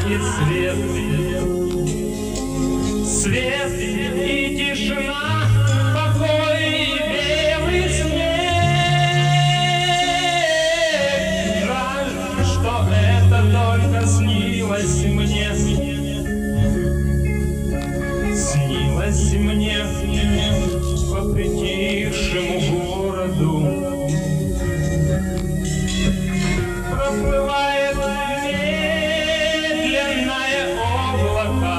гаснет свет, свет и тишина, покой и белый снег. Жаль, что это только снилось мне, снилось мне по притихшему городу. Проплывает медленное облако,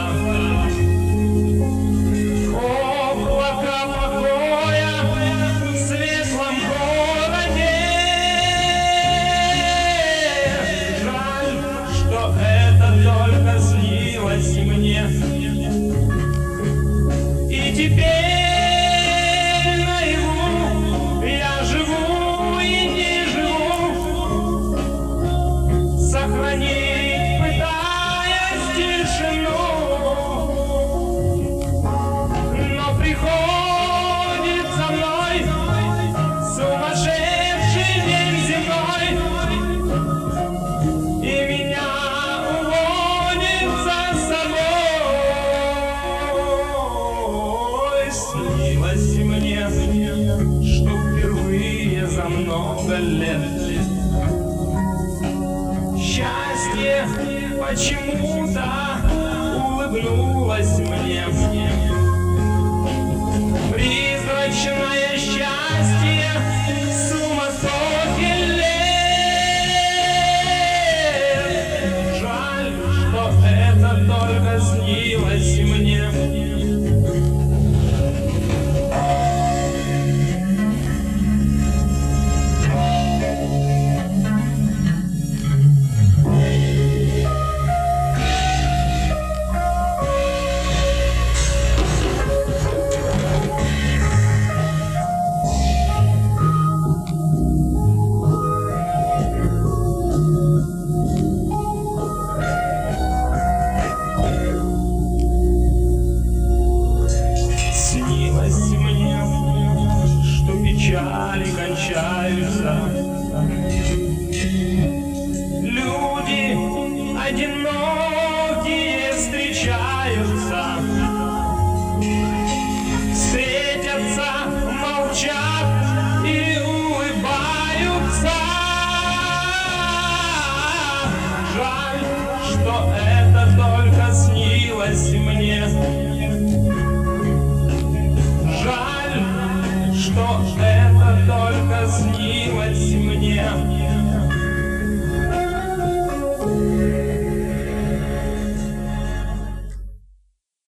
облако покоя в светлом городе. Жаль, что это только снилось мне. И теперь наяву я живу и не живу, сохранить пытаясь тишину, но приходит за мной сумасшедший день земной, и меня уводит за собой. Снилось мне, что впервые за много лет счастье почему-то улыбнулось мне. Призрачное счастье сумасохи лет. Жаль, что это только снилось мне. Снилось мне, что печали кончаются, люди одинокие встречаются, встретятся, молчат или улыбаются. Жаль, что это только снилось мне. Жаль, что это только снилось мне.